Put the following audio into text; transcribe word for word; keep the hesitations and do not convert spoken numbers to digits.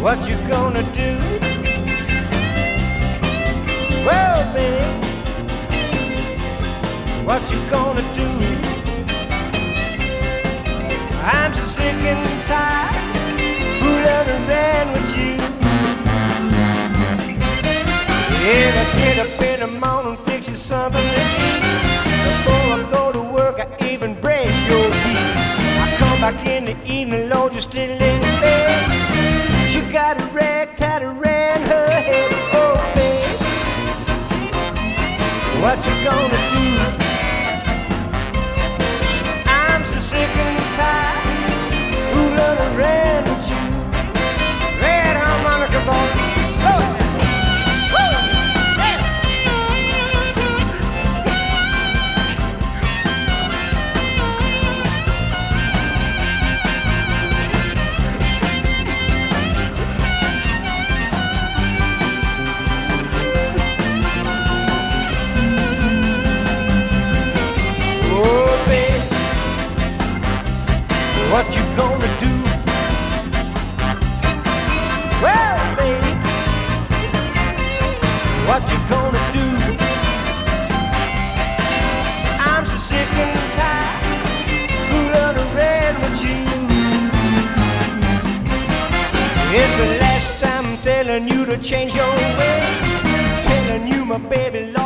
What you gonna do? Well, babe, what you gonna do? I'm so sick and tired, fooling around with you. Yeah, let's get up in the morning, fix you something to eat. Before I go to work, I even brush your teeth. I come back in the evening, Lord, you're still in bed. She got a rag tied around her head. Oh, babe, what you gonna do? I'm so sick and tired, fooling around with you. Red harmonica, boy. Oh. What you gonna do? Well, baby, what you gonna do? I'm so sick and tired, fooling around with you. It's the last time I'm telling you to change your way, telling you my baby lost.